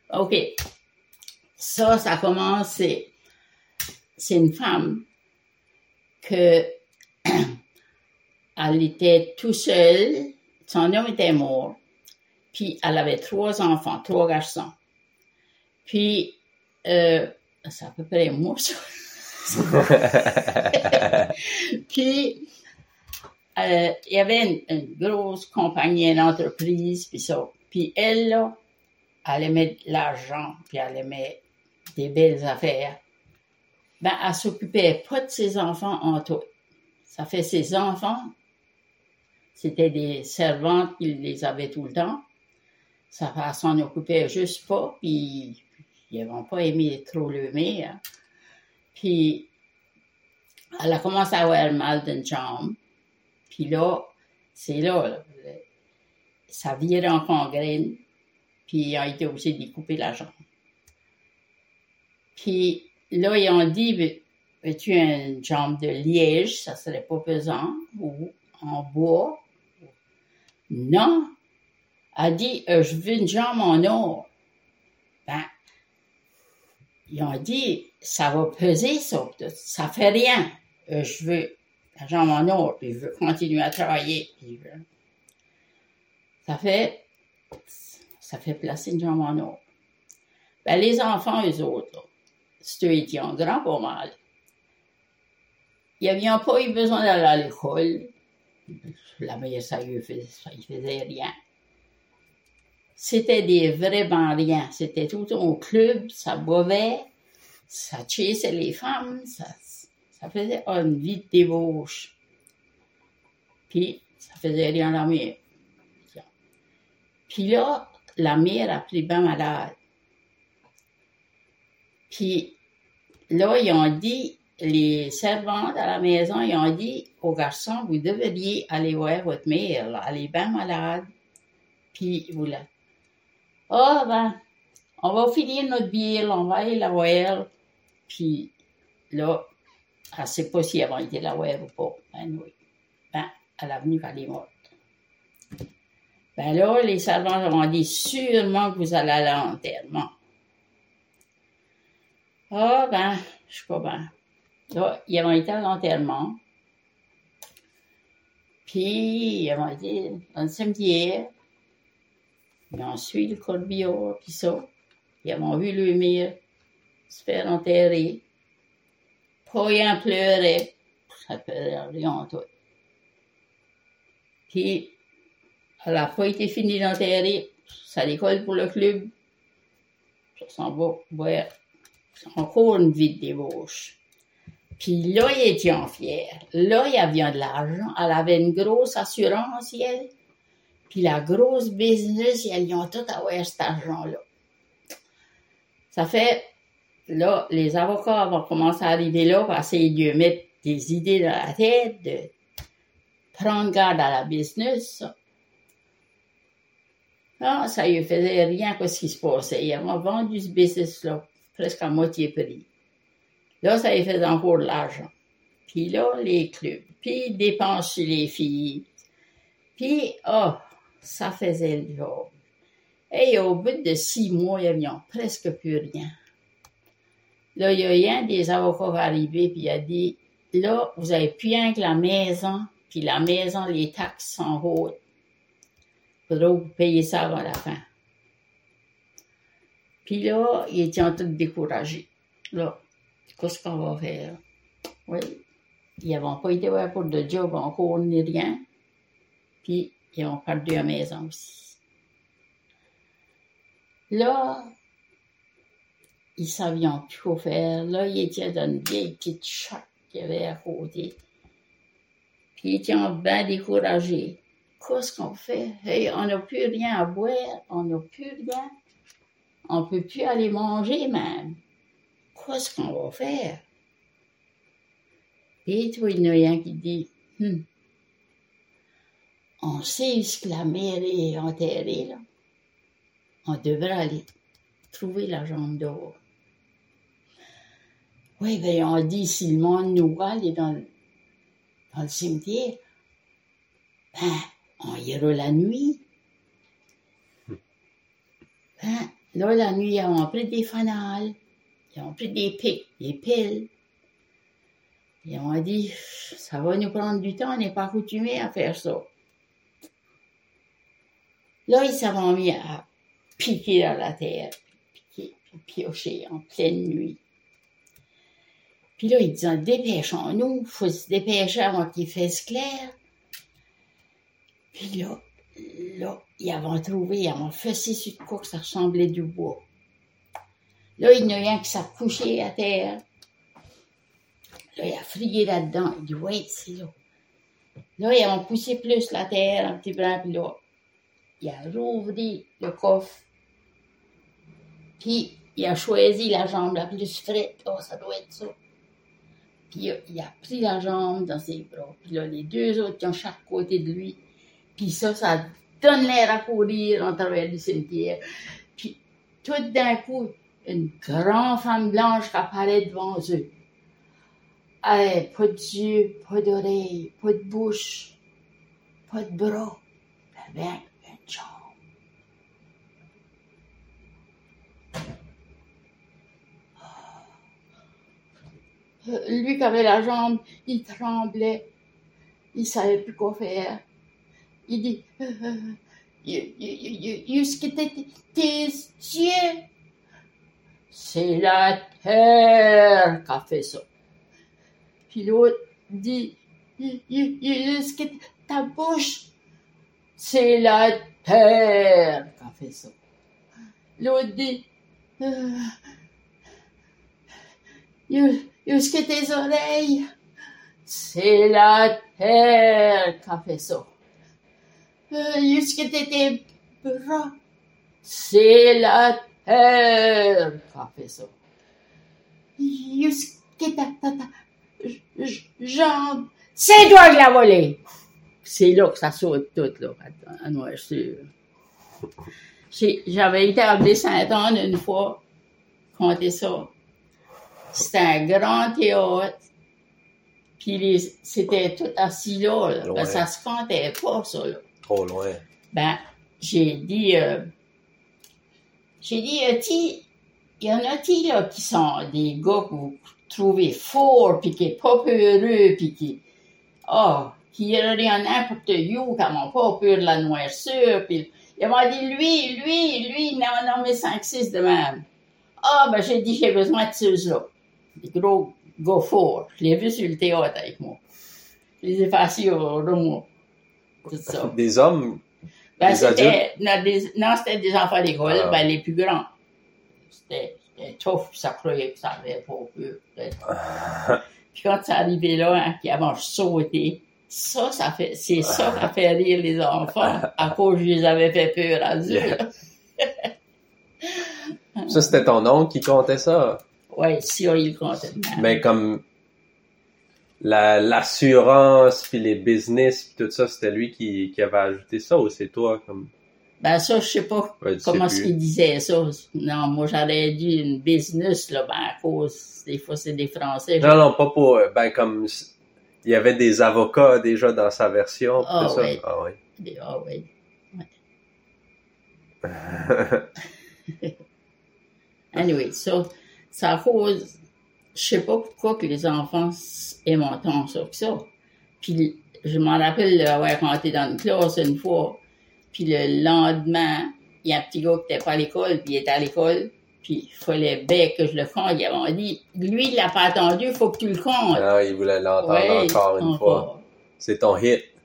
OK. Ça commence, c'est une femme que elle était tout seule, son homme était mort, puis elle avait 3 enfants, 3 garçons. Puis, c'est à peu près moi, ça. Puis, il y avait une grosse compagnie, une entreprise, puis ça. Puis elle, là, elle aimait l'argent, puis elle aimait des belles affaires. Ben, elle s'occupait pas de ses enfants en tout. Ça fait ses enfants, c'était des servantes qui les avaient tout le temps. Ça elle s'en occupait juste pas, puis ils n'avaient pas aimé trop le mère. Puis, elle a commencé à avoir mal d'une jambe. Puis là, c'est là, ça virait en gangrène, puis ils ont été obligés de couper la jambe. Puis là, ils ont dit, veux-tu une jambe de liège, ça serait pas pesant, ou en bois? Non. Elle dit, je veux une jambe en or. Ben, ils ont dit, ça va peser, ça fait rien. Je veux la jambe en or, puis je veux continuer à travailler. Puis ça fait placer une jambe en or. Ben, les enfants, eux autres, là, ceux qui ont grand pas mal, ils n'avaient pas eu besoin d'aller à l'école. La mère, ça y faisait rien. C'était des vrais bandits. C'était tout au club, ça buvait, ça chassait les femmes, ça faisait une vie de débauche. Puis, ça faisait rien à la mère. Puis là, la mère a pris bien malade. Puis là, ils ont dit, les servantes à la maison, ils ont dit aux garçons, vous devriez aller voir votre mère, là, elle est bien malade. Puis, vous la... Ah, ben, on va finir notre bière, on va aller la voir. Puis là, elle ne sait pas si elle va été la voir ou pas. Ben oui. Ben, elle est venue qu'elle est morte. Ben là, les servantes ont dit sûrement que vous allez à l'enterrement. Ah, ben, je sais pas bien. Là, ils ont été à l'enterrement. Puis, ils ont été dans le cimetière. Ils ont suivi le corbillard, puis ça. Ils ont vu le mire se faire enterrer. Pas rien pleurait. Ça faisait rien tout. Puis, elle n'a pas été finie d'enterrer. Ça l'école pour le club. Ça s'en va. Ouais. Encore une vie de débauche. Puis là, ils étaient fiers. Là, il y avait de l'argent. Elle avait une grosse assurance, elle. Puis la grosse business, ils ont tout avoir cet argent-là. Ça fait, là, les avocats vont commencer à arriver là pour essayer de lui mettre des idées dans la tête, de prendre garde à la business. Non, ça lui faisait rien que ce qui se passait. Ils ont vendu ce business-là, presque à moitié prix. Là, ça lui faisait encore de l'argent. Puis là, les clubs. Puis dépenses sur les filles. Puis, ça faisait le job. Et au bout de 6 mois, ils n'avaient presque plus rien. Là, il y a un des avocats arrivé, puis il a dit, là, vous n'avez plus rien que la maison, puis la maison, les taxes sont hautes. Il faudra vous payer ça avant la fin. Puis là, ils étaient tous découragés. Là, qu'est-ce qu'on va faire? Oui. Ils n'avaient pas été voir pour de job encore ni rien. Puis, ils ont perdu la maison aussi. Là, ils ne savaient plus quoi faire. Là, ils étaient dans une vieille petite chatte qu'il y avait à côté. Puis, ils étaient bien découragés. Qu'est-ce qu'on fait? Hey, on n'a plus rien à boire, on n'a plus rien. On ne peut plus aller manger même. Qu'est-ce qu'on va faire? Et toi, il y en a un qui dit, on sait ce que la mère est enterrée, là. On devrait aller trouver la jambe d'or. Oui, ben on dit, si le monde nous voit aller dans le cimetière, ben, on ira la nuit. Ben, Là, la nuit, ils ont pris des fanales, ils ont pris des pics, des piles. Ils ont dit, ça va nous prendre du temps, on n'est pas accoutumés à faire ça. Là, ils s'en mis à piquer dans la terre, piquer, puis piocher en pleine nuit. Puis là, ils disaient, dépêchons-nous, il faut se dépêcher avant qu'il fasse clair. Puis là, ils avaient trouvé, ils avaient fessé sur de quoi que ça ressemblait du bois. Là, il n'y a rien que ça couché à terre. Là, il a frié là-dedans. Il dit, ouais, c'est là. Là, ils ont poussé plus la terre, un petit peu, puis là, il a rouvert le coffre. Puis, il a choisi la jambe la plus frette. Oh, ça doit être ça. Puis, il a pris la jambe dans ses bras. Puis là, les deux autres qui ont chaque côté de lui. Puis ça donne l'air à courir en travers du cimetière. Puis, tout d'un coup, une grande femme blanche qui apparaît devant eux. Hey, pas de yeux, pas d'oreilles, pas de bouche, pas de bras, avec une jambe. Lui qui avait la jambe, il tremblait, il savait plus quoi faire. Il dit, est-ce que tes yeux? C'est la terre qui a fait ça. Puis l'autre dit, est-ce que ta bouche? C'est la terre qui a fait ça. L'autre dit, est-ce que tes oreilles? C'est la terre qui a fait ça. Est-ce que tes bras? C'est la terre qui a fait ça. Est-ce que ta jambe? C'est toi qui l'as volé! C'est là que ça saute tout, là, à Noirceur. J'avais été à Baie-Saint-Anne une fois, compter ça. C'était un grand théâtre. Puis c'était tout assis là, là parce que ça se comptait pas, ça, là. Trop loin. Ben, j'ai dit, il y en a-t-il, là, qui sont des gars que vous trouvez forts, puis qui est pas peureux, puis qui rien n'importe où, qui n'ont pas peur de la noirceur, puis il m'a dit, lui, il en a nommé 5-6 de même. Ben, j'ai dit, j'ai besoin de ceux-là. Des gros gars forts. Je l'ai vu sur le théâtre avec moi. Je les ai fait assis au remous. Tout ça. Des hommes? Ben, c'était des enfants d'école, ben, les plus grands. C'était tough, ça croyait que ça avait pas peur. Puis quand c'est arrivé là, hein, qu'ils avaient sauté, c'est ça qui a fait rire les enfants, à cause que je les avais fait peur à eux. Yeah. Ça, c'était ton oncle qui comptait ça? Oui, il comptait. Mais comme l'assurance, puis les business, puis tout ça, c'était lui qui avait ajouté ça, ou c'est toi? Comme... Ben ça, je sais pas comment est-ce qu'il disait ça. Non, moi, j'aurais dit une business, là, ben à cause, des fois, c'est des Français. Non, pas pour... Ben comme... Il y avait des avocats déjà dans sa version, tout ça. Oui. Ah oui. Ah oui. Ouais. Anyway, ça cause... Je sais pas pourquoi que les enfants aiment entendre ça que ça. Puis, je m'en rappelle avoir rentré dans une classe une fois. Puis le lendemain, il y a un petit gars qui n'était pas à l'école, puis il était à l'école. Puis il fallait bien que je le compte. Ils m'ont dit, lui, il l'a pas attendu, il faut que tu le comptes. Ah, il voulait l'entendre encore une fois. C'est ton hit.